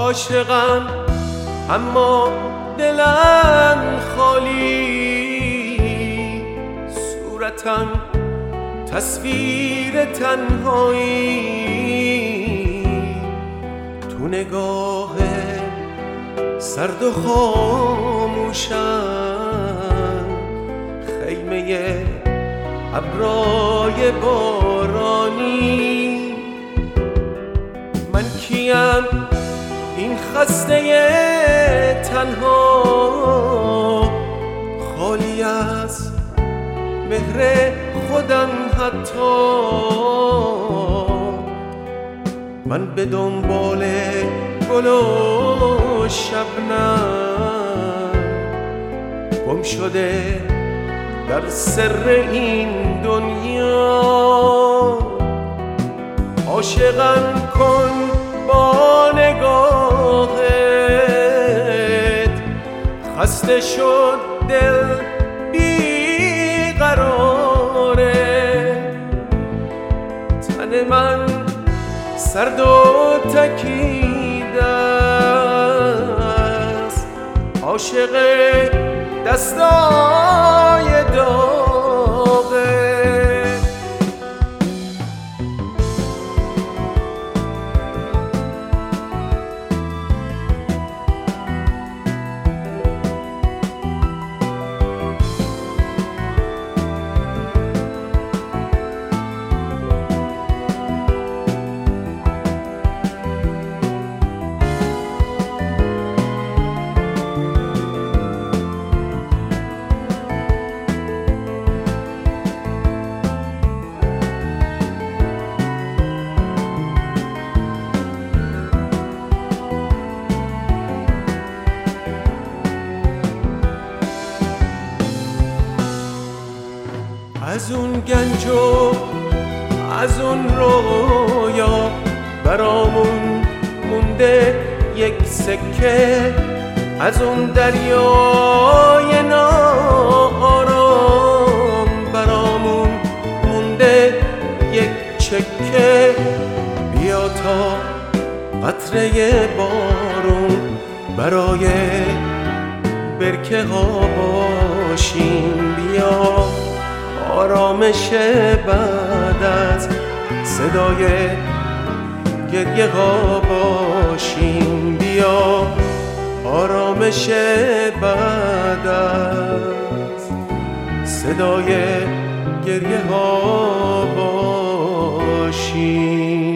عاشقم اما دلم خالی، صورتم تصویر تنهایی، تو نگاه سرد و خاموشم خیمه ابرای بارانی. من کیم این خسته تنها، خالی از مهر خودم حتی. من به دنبال گل و شبنم گم شده در سر این دنیا. عاشقم کن با نگاهت، خسته شد دل بیقراره. تن من سرد و تکیده است، عاشق دستای داغه. از اون گنج و از اون رویا برامون مونده یک سکه، از اون دریای ناآرام برامون مونده یک چکه. بیا تا قطره بارون برای برکه ها باشیم، بیا آرامش بعد از صدای گریه ها باشیم، بیا آرامش بعد از صدای گریه ها باشیم.